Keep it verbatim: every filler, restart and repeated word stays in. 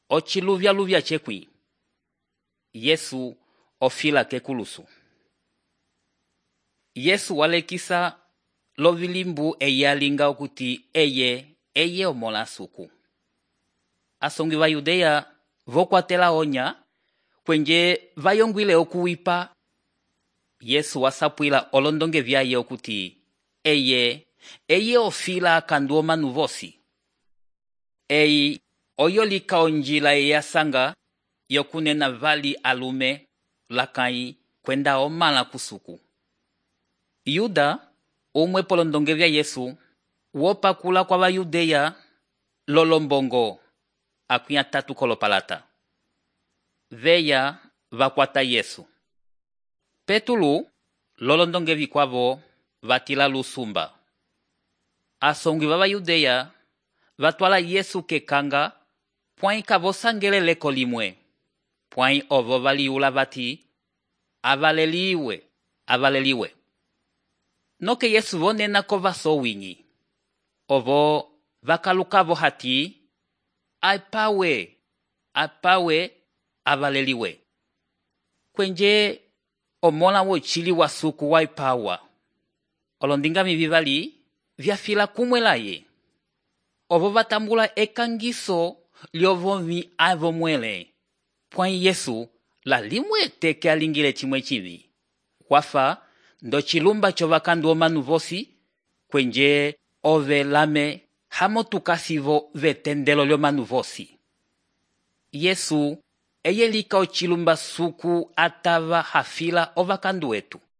ochiluvya luvya chekwi. Yesu ofila kekulusu. Yesu walekisa lovilimbu eyalinga okuti eye eye omola suku. Asongi va Yudea vokwatela onya kwenje vayongwile okuwipa. Yesu wasapwila olondonge vyaye okuti eye eye ofila kandu omanu vosi. Ei oyolika onjila eyasanga yokunena vali alume lakai kwenda omala kusuku. Yuda umwe polondonge vya Yesu wopakula kwa Bayudea lolombongo akuya tatu kolopalata. Veya vakwata Yesu. Petulu lolondonge vikwavo vatila lusumba. Asongi va Bayudea vatwala Yesu kekanga pwai kavosangele leko limwe. Pwai ovo valiula vati avaleliwe, avaleliwe. Noke Yesu vonena kova sowinyi. Ovo vakalukavo hati aipawe, aipawe avaleliwe. Kwenje omola wo chili wa suku waipawa. Olondinga mivivali vyafila kumwelaye. Ovo vatambula ekangiso liovomi avo mwele. Pwai Yesu la limwe teke alingile chimwe chivi. Wafa ndo chilumba chovakandu omanu vosi kwenje ove lame hamotukasivo vetendelo lyo manu vosi. Yesu eyelika ochilumba suku atava hafila ovakandu wetu.